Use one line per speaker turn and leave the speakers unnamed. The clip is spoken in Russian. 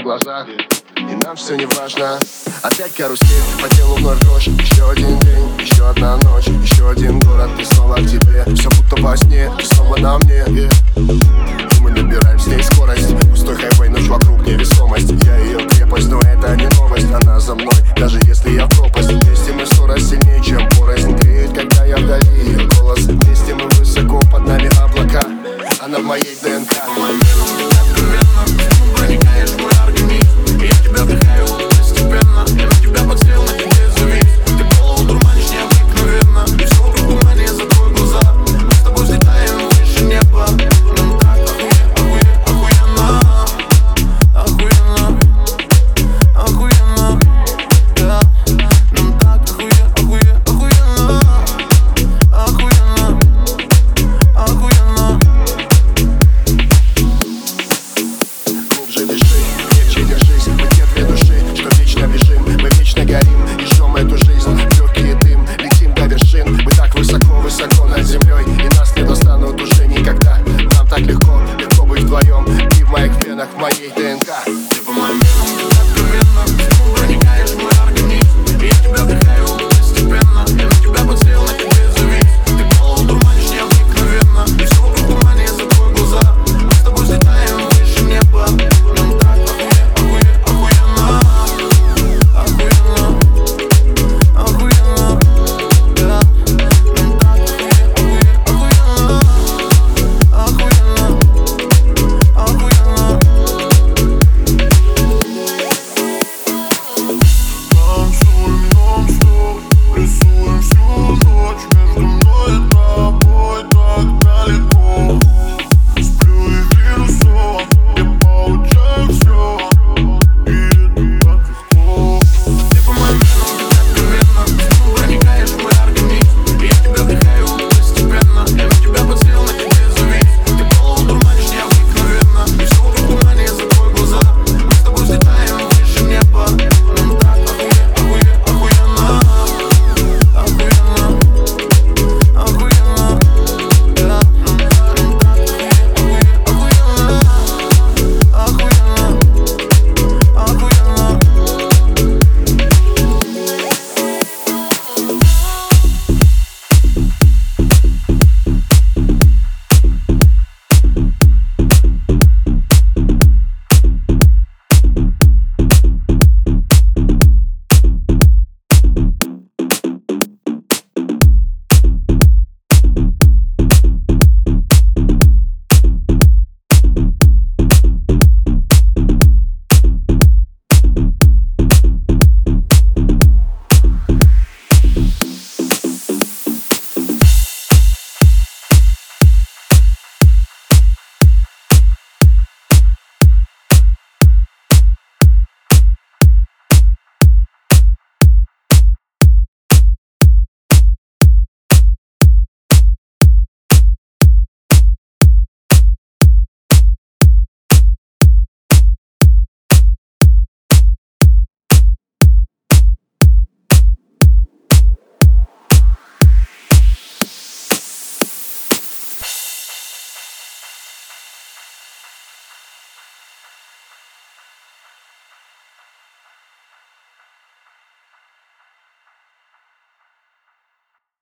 глазах, и нам все не важно. Опять карусель, по телу вновь дрожь. Еще один день, еще одна ночь, еще один город, и снова к тебе. Все будто во сне, и снова на мне, и мы набираем с ней скорость. Пустой хайвей, ночь вокруг невесомость. Я ее крепость, но это не новость. Она за мной, даже если я в пропасть.